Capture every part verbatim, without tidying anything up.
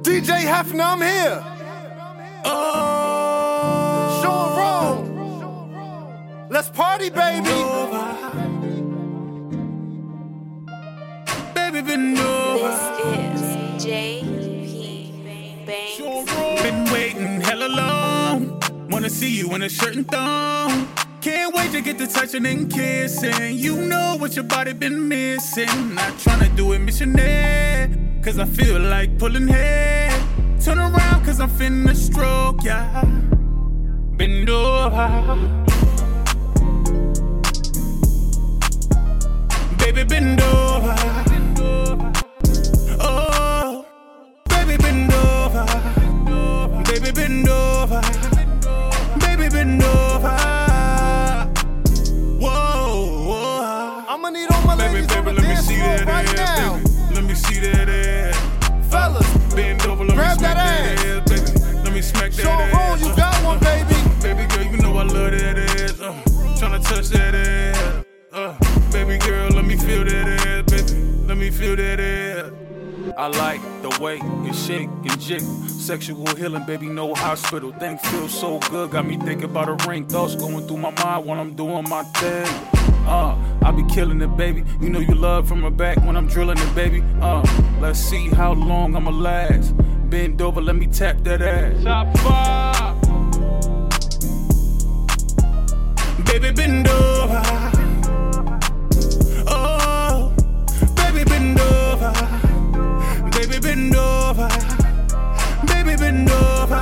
D J Hefner, I'm here. Oh, Sean Rome. Let's party, baby. Baby, been over. This is J P Banks. Been waiting hella long. Wanna see you in a shirt and thong. Can't wait to get to touching and kissing. You know what your body been missing. Not tryna do it missionary, cause I feel like pulling hair. Turn around cause I'm finna stroke, yeah. Bend over. Baby, bend over. Oh, baby, bend over. Baby, bend over. Baby, bend over. Whoa, whoa. I'ma need all my Baby, ladies on baby, the let me dance see floor that right ass, now. baby. Let me see that ass. Fellas, Bend over, let grab me smack that that ass, baby. Let me smack that Sean ass. Rome, you got one, baby. Baby girl, you know I love that ass. Uh, tryna touch that ass. Uh, baby girl, let me feel that ass, baby. Let me feel that ass. I like the way you shake and jiggle. Sexual healing, baby, no hospital. Thing feels so good, got me thinking about a ring. Thoughts going through my mind when I'm doing my thing. Uh, I be killing it, baby. You know you love from my back when I'm drilling it, baby. Uh, let's see how long I'ma last. Bend over, let me tap that ass. Top five. Baby, bend over. Oh, baby, bend over. Baby, bend over. Baby, bend over.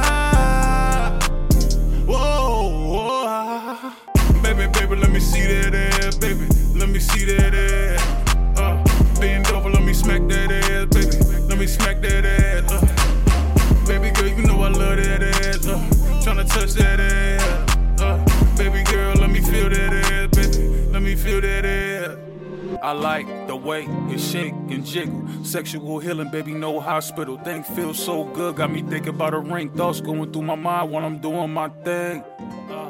Whoa, whoa. Baby, baby, let me see that ass, baby. Let me see that ass. Uh, bend over, let me smack that ass, baby. Let me smack that ass. Uh, baby girl, you know I love that ass. Uh, tryna touch that ass. Uh, baby girl, let me feel that ass, baby. Let me feel that ass. I like the way you shake and jiggle. Sexual healing, baby, no hospital. Thing feels so good, got me thinking about a ring. Thoughts going through my mind when I'm doing my thing. Uh.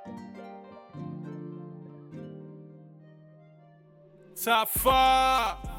Top five.